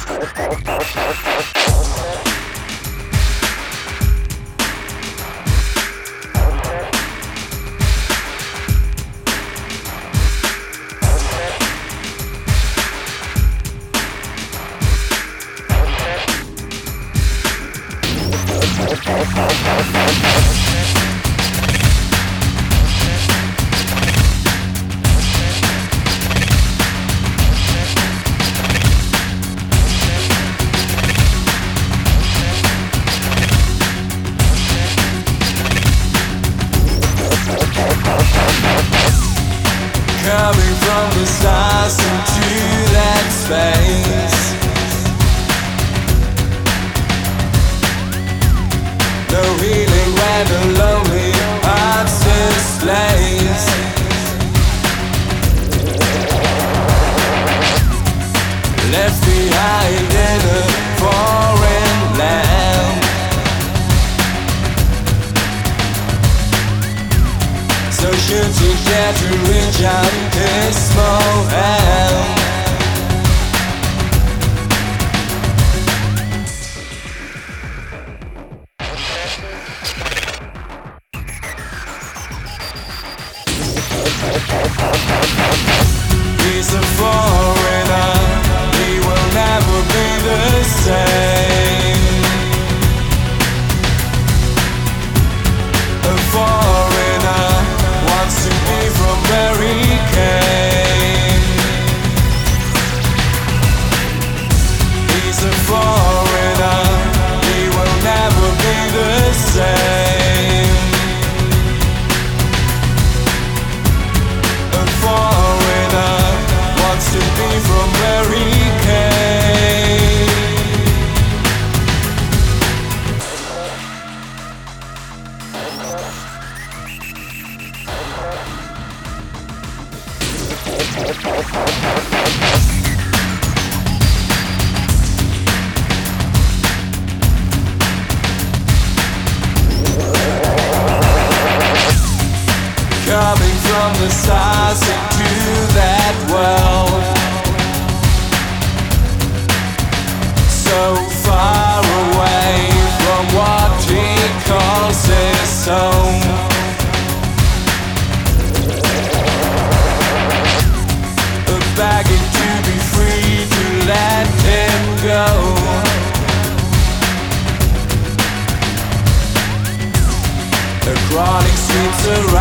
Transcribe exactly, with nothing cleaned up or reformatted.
Coming from the stars into that space. No healing when the lonely heart displays. Left behind in a foreign land. So should you dare to reach out his small hand? He's a foreigner, he will never be the same. A foreigner wants to be from where he came. He's a foreigner, he will never be the same. A foreigner wants to be from where he came. Coming from the stars into that world, so far away from what he calls his home. Begging to be free, to let him go. The crawling streets around